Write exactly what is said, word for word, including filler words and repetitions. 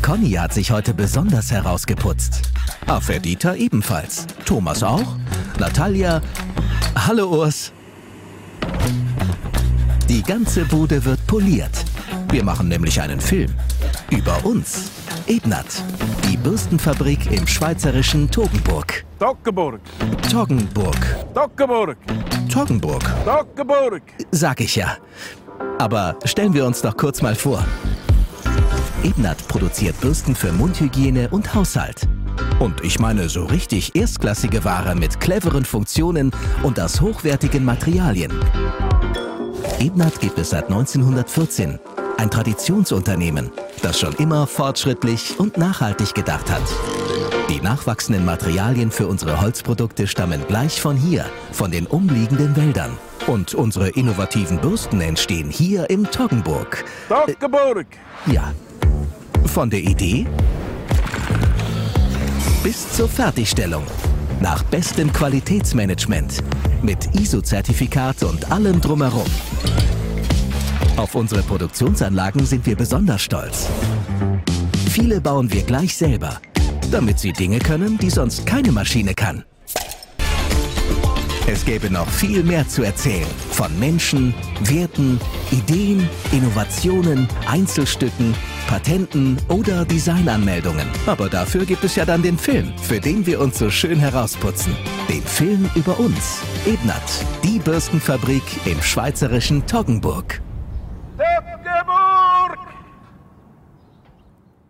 Conny hat sich heute besonders herausgeputzt. Aferdita ebenfalls. Thomas auch. Natalia. Hallo Urs. Die ganze Bude wird poliert. Wir machen nämlich einen Film. Über uns. Ebnat. Die Bürstenfabrik im schweizerischen Toggenburg. Toggenburg. Toggenburg. Toggenburg. Toggenburg. Toggenburg. Sag ich ja. Aber stellen wir uns doch kurz mal vor. Ebnat produziert Bürsten für Mundhygiene und Haushalt. Und ich meine so richtig erstklassige Ware mit cleveren Funktionen und aus hochwertigen Materialien. Ebnat gibt es seit neunzehnhundertvierzehn. Ein Traditionsunternehmen, das schon immer fortschrittlich und nachhaltig gedacht hat. Die nachwachsenden Materialien für unsere Holzprodukte stammen gleich von hier, von den umliegenden Wäldern. Und unsere innovativen Bürsten entstehen hier im Toggenburg. Toggenburg. Äh, ja. Von der Idee bis zur Fertigstellung. Nach bestem Qualitätsmanagement. Mit I S O-Zertifikat und allem drumherum. Auf unsere Produktionsanlagen sind wir besonders stolz. Viele bauen wir gleich selber, damit sie Dinge können, die sonst keine Maschine kann. Es gäbe noch viel mehr zu erzählen. Von Menschen, Werten, Ideen, Innovationen, Einzelstücken, Patenten oder Designanmeldungen. Aber dafür gibt es ja dann den Film, für den wir uns so schön herausputzen. Den Film über uns. Ebnat, die Bürstenfabrik im schweizerischen Toggenburg.